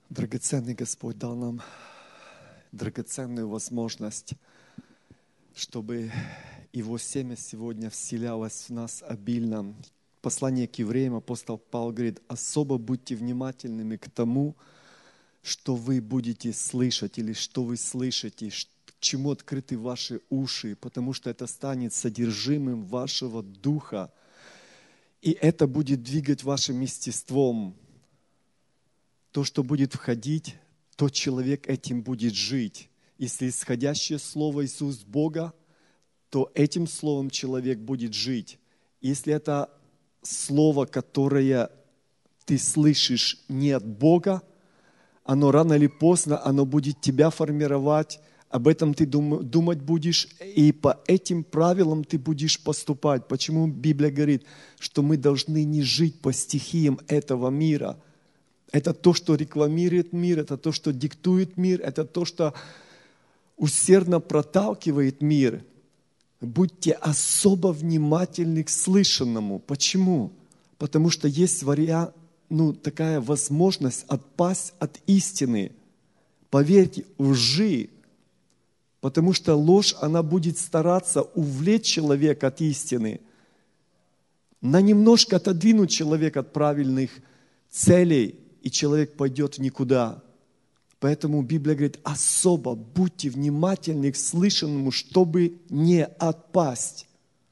Драгоценный Господь дал нам драгоценную возможность, чтобы Его семя сегодня вселялось в нас обильно. Послание к евреям апостол Павел говорит: особо будьте внимательными к тому, что вы будете слышать или что вы слышите, к чему открыты ваши уши, потому что это станет содержимым вашего духа, и это будет двигать вашим естеством. То, что будет входить, тот человек этим будет жить. Если исходящее слово из уст Бога, то этим словом человек будет жить. Если это слово, которое ты слышишь не от Бога, оно рано или поздно, оно будет тебя формировать, об этом ты думать будешь, и по этим правилам ты будешь поступать. Почему Библия говорит, что мы должны не жить по стихиям этого мира? Это то, что рекламирует мир, это то, что диктует мир, это то, что усердно проталкивает мир. Будьте особо внимательны к слышанному. Почему? Потому что есть такая возможность отпасть от истины. Поверьте, лжи. Потому что ложь, она будет стараться увлечь человека от истины, на немножко отодвинуть человека от правильных целей, и человек пойдет в никуда. Поэтому Библия говорит: особо будьте внимательны к слышанному, чтобы не отпасть.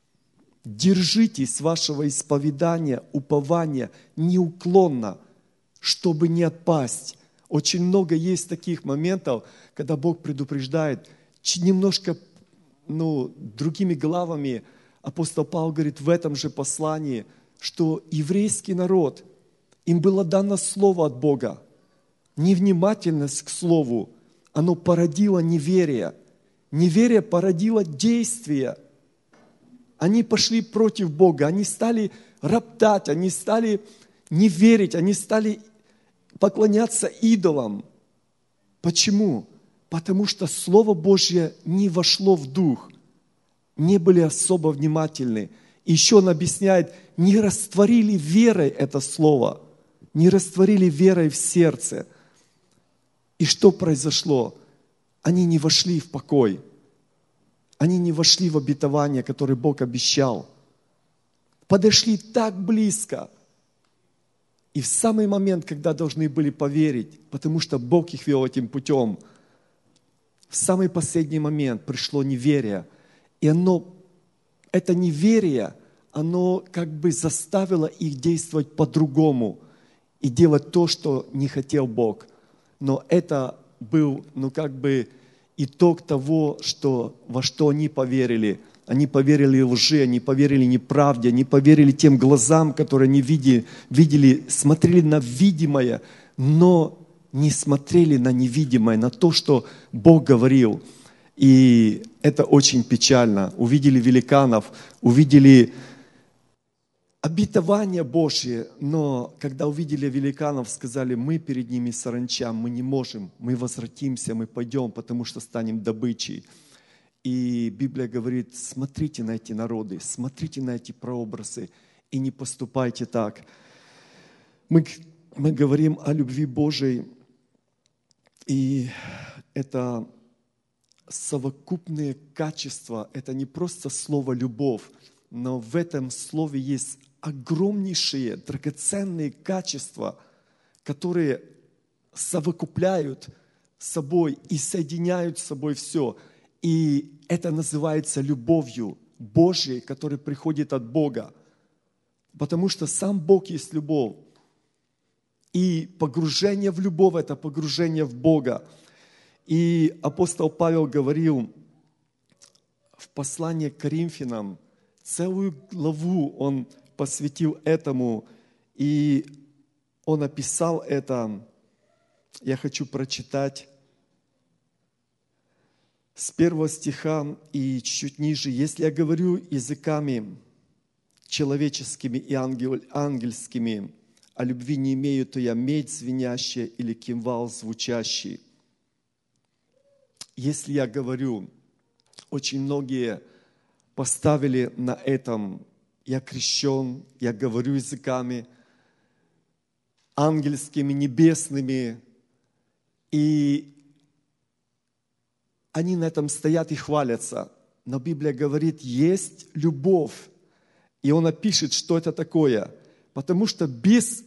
Держитесь вашего исповедания, упования неуклонно, чтобы не отпасть. Очень много есть таких моментов, когда Бог предупреждает, немножко другими главами. Апостол Павел говорит в этом же послании, что еврейский народ, им было дано слово от Бога. Невнимательность к слову, оно породило неверие. Неверие породило действие. Они пошли против Бога, они стали роптать, они стали не верить, они стали поклоняться идолам. Почему? Потому что Слово Божье не вошло в дух, не были особо внимательны. И еще он объясняет, не растворили верой это Слово, не растворили верой в сердце. И что произошло? Они не вошли в покой. Они не вошли в обетование, которое Бог обещал. Подошли так близко. И в самый момент, когда должны были поверить, потому что Бог их вел этим путем, в самый последний момент пришло неверие. И это неверие, оно как бы заставило их действовать по-другому и делать то, что не хотел Бог. Но это был, итог того, во что они поверили. Они поверили лжи, они поверили неправде, они поверили тем глазам, которые они видели, смотрели на видимое, но не смотрели на невидимое, на то, что Бог говорил. И это очень печально. Увидели великанов, увидели обетование Божье, но когда увидели великанов, сказали: мы перед ними саранча, мы не можем, мы возвратимся, мы пойдем, потому что станем добычей. И Библия говорит: смотрите на эти народы, смотрите на эти прообразы и не поступайте так. Мы говорим о любви Божией, и это совокупные качества, это не просто слово «любовь», но в этом слове есть огромнейшие, драгоценные качества, которые совокупляют с собой и соединяют с собой все. И это называется любовью Божьей, которая приходит от Бога. Потому что сам Бог есть любовь. И погружение в любовь – это погружение в Бога. И апостол Павел говорил в послании к Коринфянам, целую главу он посвятил этому, и он описал это. Я хочу прочитать с 1 стиха и чуть-чуть ниже. «Если я говорю языками человеческими и ангельскими, а любви не имею, то я медь звенящая или кимвал звучащий». Если я говорю, очень многие поставили на этом: я крещен, я говорю языками ангельскими, небесными, И они на этом стоят и хвалятся. Но Библия говорит, есть любовь. И он опишет, что это такое. Потому что без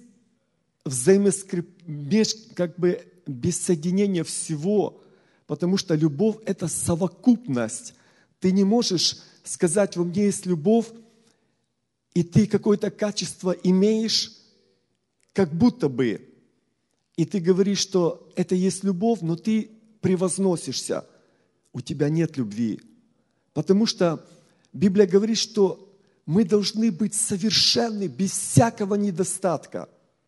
без соединения всего, потому что любовь – это совокупность. Ты не можешь сказать, во мне есть любовь, и ты какое-то качество имеешь, как будто бы. И ты говоришь, что это есть любовь, но ты превозносишься. У тебя нет любви. Потому что Библия говорит, что мы должны быть совершенны, без всякого недостатка.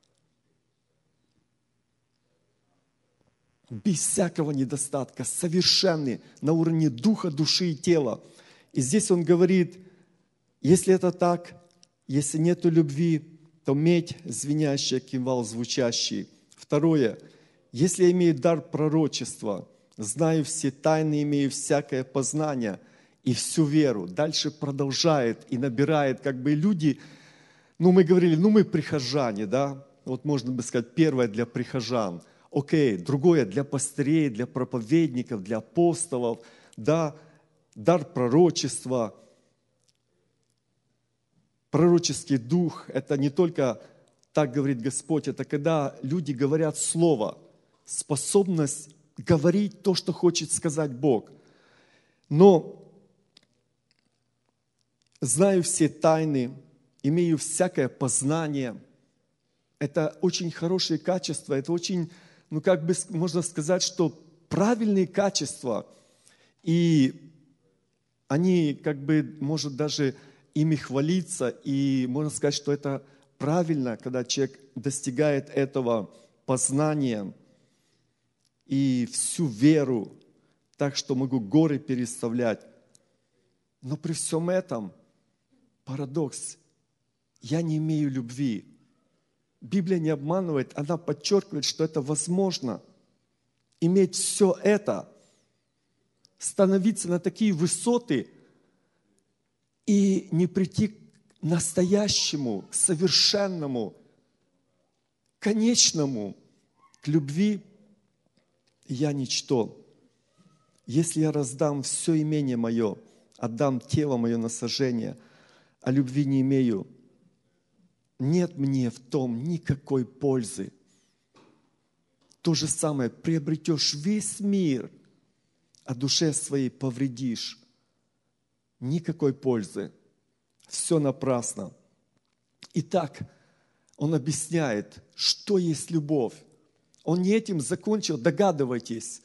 Без всякого недостатка, совершенны на уровне духа, души и тела. И здесь он говорит, если это так, если нету любви, то медь звенящая, кимвал звучащий. Второе, если я имею дар пророчества, знаю все тайны, имею всякое познание и всю веру. Дальше продолжает и набирает, как бы люди, мы говорили, мы прихожане, да, вот можно бы сказать, первое для прихожан. Окей, другое для пастырей, для проповедников, для апостолов, да, дар пророчества. Пророческий дух – это не только, так говорит Господь, это когда люди говорят слово, способность говорить то, что хочет сказать Бог. Но знаю все тайны, имею всякое познание. Это очень хорошие качества, это очень, можно сказать, что правильные качества. И они, может даже ими хвалиться, и можно сказать, что это правильно, когда человек достигает этого познания и всю веру, так что могу горы переставлять. Но при всем этом парадокс. Я не имею любви. Библия не обманывает, она подчеркивает, что это возможно. Иметь все это, становиться на такие высоты и не прийти к настоящему, к совершенному, конечному, к любви. Я ничто. Если я раздам все имение мое, отдам тело мое на сожжение, а любви не имею, нет мне в том никакой пользы. То же самое, приобретешь весь мир, а душе своей повредишь. Никакой пользы. Все напрасно. Итак, он объясняет, что есть любовь. Он не этим закончил, догадывайтесь.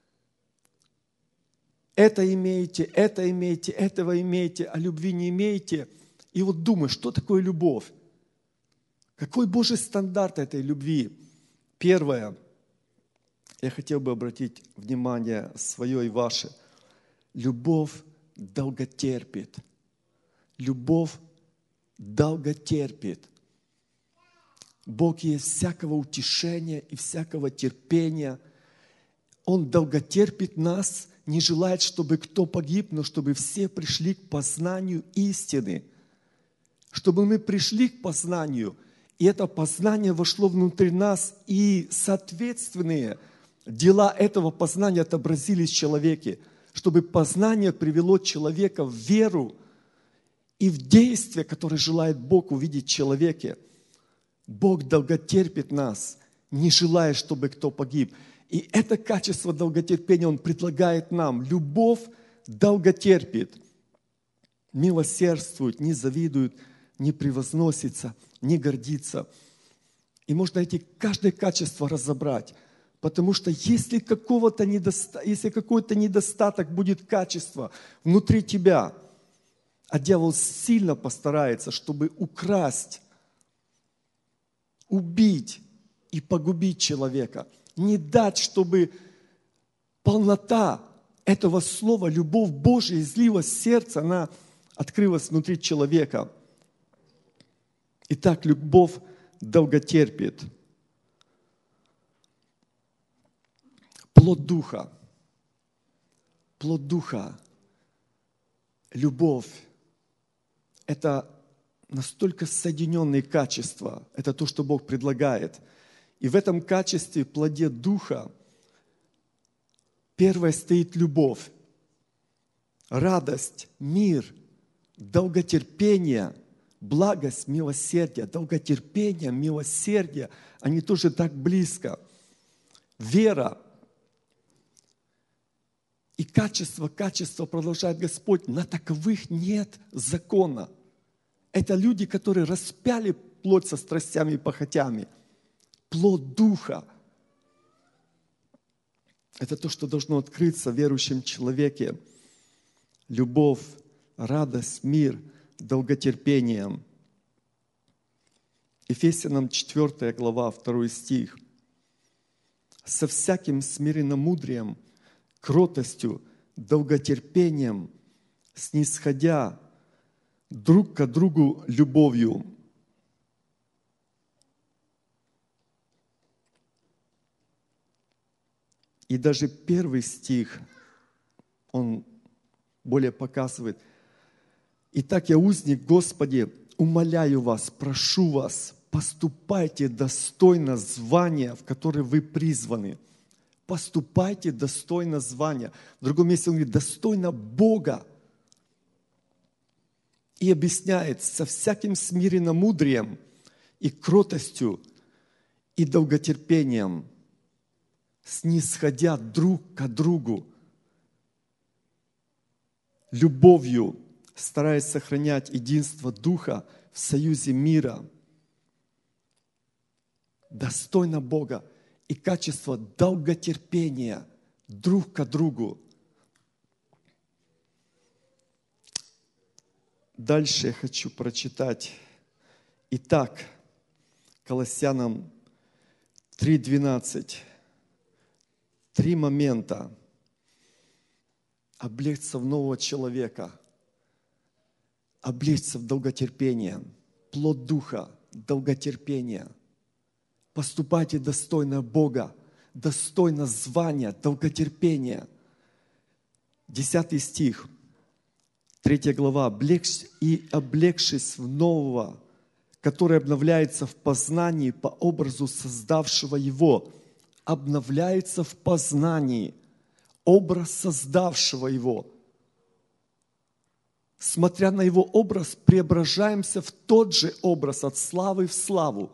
Это имеете, этого имеете, а любви не имеете. И вот думай, что такое любовь? Какой Божий стандарт этой любви? Первое, я хотел бы обратить внимание свое и ваше. Любовь долготерпит. Любовь долготерпит. Бог есть всякого утешения и всякого терпения. Он долготерпит нас, не желает, чтобы кто погиб, но чтобы все пришли к познанию истины. Чтобы мы пришли к познанию, и это познание вошло внутрь нас, и соответственные дела этого познания отобразились в человеке, чтобы познание привело человека в веру и в действие, которое желает Бог увидеть в человеке. Бог долготерпит нас, не желая, чтобы кто погиб. И это качество долготерпения Он предлагает нам. Любовь долготерпит, милосердствует, не завидует, не превозносится, не гордится. И можно каждое качество разобрать. Потому что если какой-то недостаток будет качества внутри тебя, а дьявол сильно постарается, чтобы украсть, убить и погубить человека, не дать, чтобы полнота этого слова, любовь Божия излилась в сердце, она открылась внутри человека. Итак, любовь долготерпит. Плод Духа. Плод Духа. Любовь. Это настолько соединенные качества. Это то, что Бог предлагает. И в этом качестве, плоде Духа, Первое стоит любовь, радость, мир, долготерпение, благость, милосердие. Долготерпение, милосердие, они тоже так близко. Вера и качество продолжает Господь. На таковых нет закона. Это люди, которые распяли плоть со страстями и похотями. Плод Духа. Это то, что должно открыться в верующем человеке. Любовь, радость, мир, долготерпение. Ефесянам 4 глава, 2 стих. Со всяким смиренномудрием, кротостью, долготерпением, снисходя друг к другу любовью. И даже 1 стих, он более показывает. «Итак, я узник, Господи, умоляю вас, прошу вас, поступайте достойно звания, в которое вы призваны». Поступайте достойно звания. В другом месте он говорит, достойно Бога. И объясняет, со всяким смиренномудрием и кротостью и долготерпением, снисходя друг к другу, любовью, стараясь сохранять единство Духа в союзе мира. Достойно Бога. И качество долготерпения друг к другу. Дальше я хочу прочитать. Итак, Колоссянам 3:12. 3 момента. Облечься в нового человека. Облечься в долготерпение. Плод Духа, долготерпение. Поступайте достойно Бога, достойно звания, долготерпения. 10 стих, 3 глава. «И облегшись в нового, который обновляется в познании по образу создавшего его». Обновляется в познании. Образ создавшего его. Смотря на его образ, преображаемся в тот же образ от славы в славу.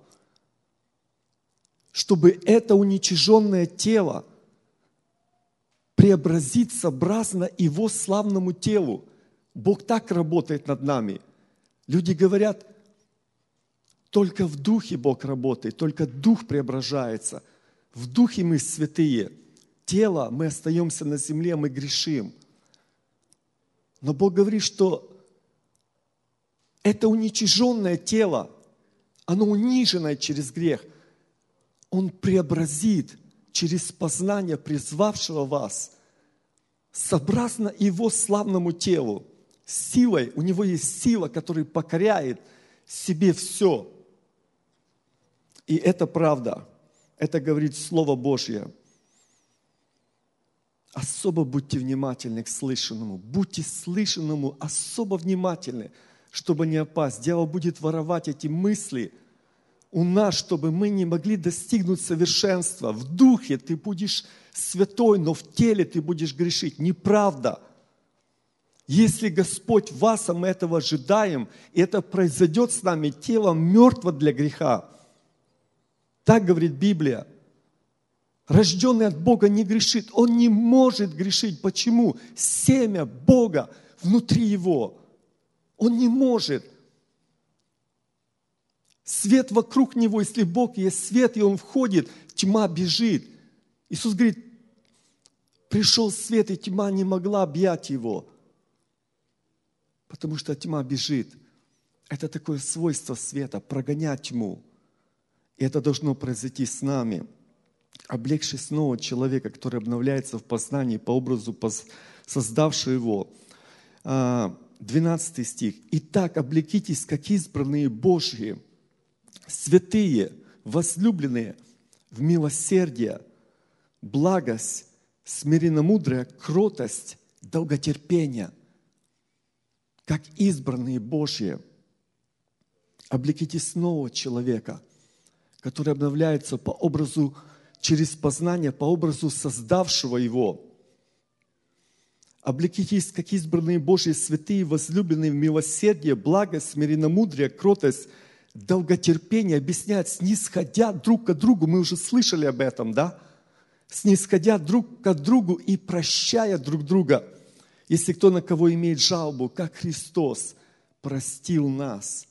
Чтобы это уничиженное тело преобразить сообразно его славному телу. Бог так работает над нами. Люди говорят, только в духе Бог работает, только дух преображается. В духе мы святые. Тело, мы остаемся на земле, мы грешим. Но Бог говорит, что это уничиженное тело, оно униженное через грех, Он преобразит через познание призвавшего вас сообразно Его славному телу. Силой, у Него есть сила, которая покоряет себе все. И это правда. Это говорит Слово Божье. Особо будьте внимательны к слышанному. Будьте слышанному особо внимательны, чтобы не опасть. Дьявол будет воровать эти мысли у нас, чтобы мы не могли достигнуть совершенства. В духе ты будешь святой, но в теле ты будешь грешить. Неправда. Если Господь вас, а мы этого ожидаем, и это произойдет с нами, тело мертво для греха. Так говорит Библия. Рожденный от Бога не грешит. Он не может грешить. Почему? Семя Бога внутри его. Он не может. Свет вокруг него, если Бог есть свет, и он входит, тьма бежит. Иисус говорит, пришел свет, и тьма не могла объять его. Потому что тьма бежит. Это такое свойство света, прогонять тьму. И это должно произойти с нами. Облегшись нового человека, который обновляется в познании по образу создавшего его. 12 стих. «Итак, облекитесь, как избранные Божьи, святые, возлюбленные, в милосердие, благость, смиренномудрие, кротость, долготерпение, как избранные Божьи. Облекитесь нового человека, который обновляется по образу, через познание, по образу создавшего его». Облекитесь, как избранные Божьи святые, возлюбленные в милосердие, благость, смиренномудрие, кротость, долготерпение, объясняет, снисходя друг к другу. Мы уже слышали об этом, да? Снисходя друг к другу и прощая друг друга. Если кто на кого имеет жалобу, как Христос простил нас.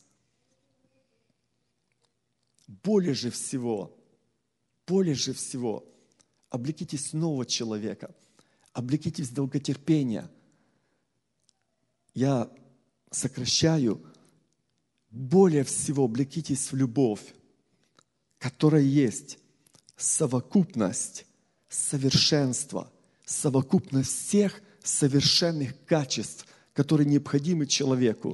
Более же всего, облекитесь в нового человека, облекитесь в долготерпение. Я сокращаю, более всего облекитесь в любовь, которая есть совокупность совершенства, совокупность всех совершенных качеств, которые необходимы человеку.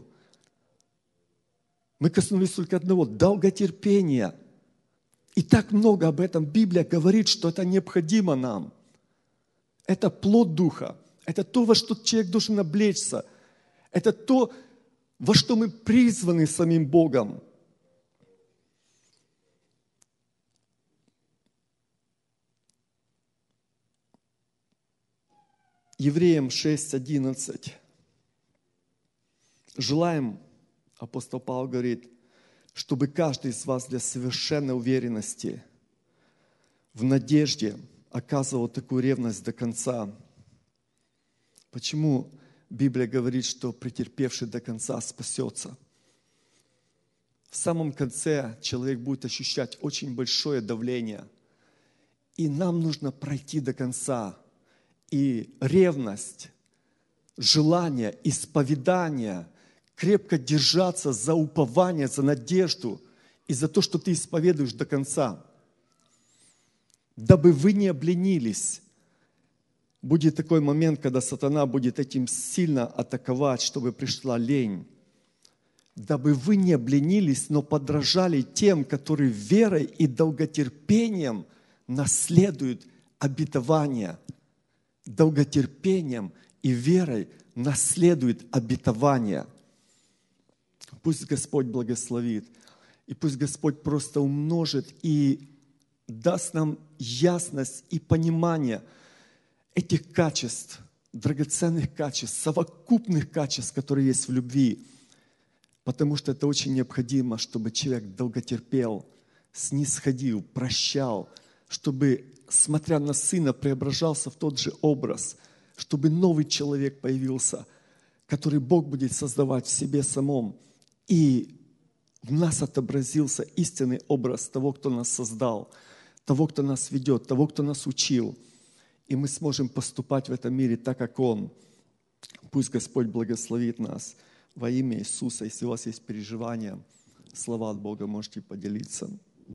Мы коснулись только одного – долготерпения. И так много об этом Библия говорит, что это необходимо нам. Это плод Духа. Это то, во что человек должен облечься. Это то, во что мы призваны самим Богом. Евреям 6:11. Желаем, апостол Павел говорит, чтобы каждый из вас для совершенной уверенности в надежде оказывал такую ревность до конца. Почему Библия говорит, что претерпевший до конца спасется? В самом конце человек будет ощущать очень большое давление. И нам нужно пройти до конца. И ревность, желание, исповедание, крепко держаться за упование, за надежду и за то, что ты исповедуешь до конца. Дабы вы не обленились. Будет такой момент, когда сатана будет этим сильно атаковать, чтобы пришла лень. Дабы вы не обленились, но подражали тем, которые верой и долготерпением наследуют обетование. Долготерпением и верой наследует обетование. Пусть Господь благословит. И пусть Господь просто умножит и даст нам ясность и понимание этих качеств, драгоценных качеств, совокупных качеств, которые есть в любви. Потому что это очень необходимо, чтобы человек долготерпел, снисходил, прощал, чтобы, смотря на Сына, преображался в тот же образ, чтобы новый человек появился, который Бог будет создавать в себе самом. И в нас отобразился истинный образ того, кто нас создал, того, кто нас ведет, того, кто нас учил. И мы сможем поступать в этом мире так, как Он. Пусть Господь благословит нас во имя Иисуса. Если у вас есть переживания, слова от Бога, можете поделиться.